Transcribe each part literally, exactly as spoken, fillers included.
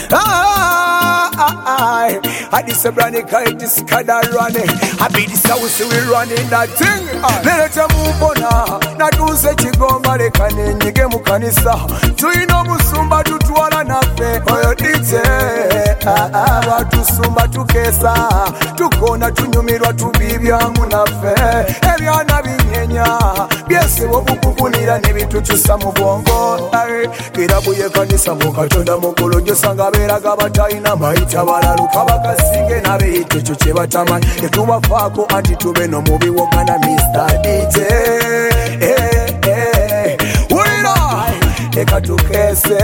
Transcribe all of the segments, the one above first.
Ah, ah, ah. I this a brand new this kada running. I be this house we running that thing. Let us move on now. Na tuze chigomba lekane nyige mu kanisa. Tuino musumba tutwala nafe. Oyo dite. Ah ah batusumba tukesa. Tukona tunyumirwa tubibya munafe. Ebyana binyenya. Byese wobukukunira nebitutusa mu bwongo. Kirabuye kanisa mu katonda mukulu josanga beraga batayina mayita balaluka bakasinge nabe itecho kye batamanyi tetubafaako anti tube no mubi wogana Mister D J eh eh wulira eka tukese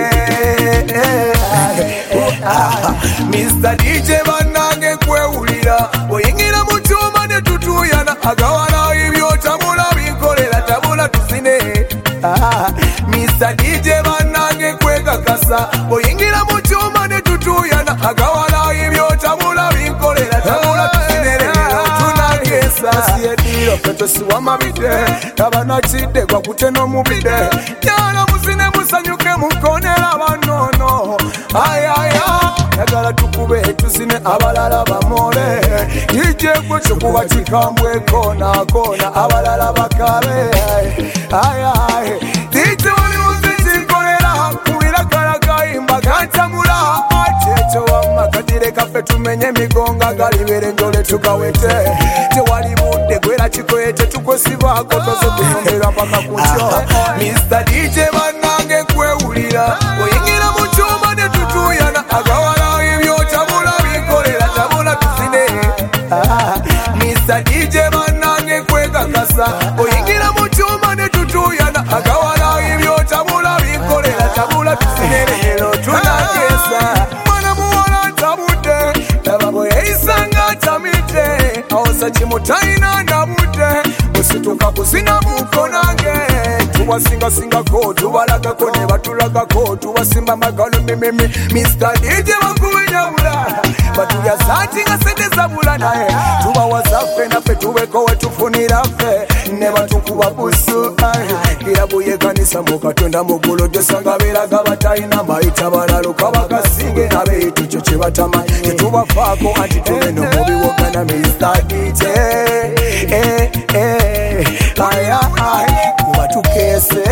Mister D J banange kwewulira oyingira mu kyuma ne tutuyana agawala ibyo tabula binkolera tabula tusine Mister D J banange kwekakasa oyingira mu kyuma ne tutuyana agawala ibyo tabula binkolera tabula tusinere tunagesa siyediro feto siwa mabide tabana chide kwa kuteno mubide nyala musine musanyuke mukonera banono ayaya yagala tukube tusine abalala bamole ije kwecho kuba chikambwe kona kona abalala bakabe ayaya dite wali muzikolera kubira karaga imba kantamula achecho wamakadire kafe tumenye migonga galibere ndole tukawete tewali bude gwera chikwete tukosibako tose kunyongera paka kucho Mister D J banange kwewulira oyingira mu cyuma ne tutuyana agawala ibyo tabula bikolera tabula tusine Mister D J banange kwekakasa oyingira mu cyuma ne tutuyana agawala ibyo tabula bikolera tabula tusine lero tunagesa mwana muwala tabude tababo yeisanga tamite awosa chimutaina ndabude usituka kusina mukonange tuwasinga singa ko tubalaga ko ne batulaga ko tuwasimba magalo mimimi Mister D J bakunyawula batuya sati nga sente zabula naye tuba wasafe na fe tuweko wetufunira fe ne batukuba busu kirabuye kanisa mu katonda mugulu josanga beraga batayina mayita balaluka bakasinge nabe itucho kye batama tetubafaako anti tumeno mubi wogana Mister D J eh eh aya aya kuba tukese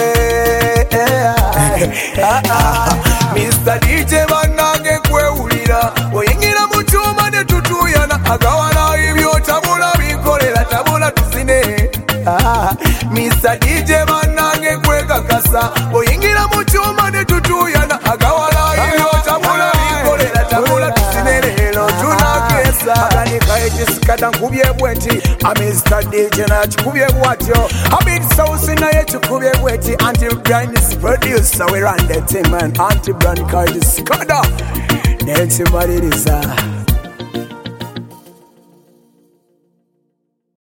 Mister D J banange kwewulira oyingira mu cyuma ne tutuyana agawala ibyo tabula bikolera tabula tusine Mister D J banange kwekakasa oyingira mu cyuma ne tutuyana agawala ibyo tabula bikolera tabula tusine lero tunagesa akanika ekisikata nkubye bwenti Mister D J na chikubye bwatyo abit sauce na ye chikubye bwenti anti brand is producer we run the team man anti brand card is kada Nancy Maririza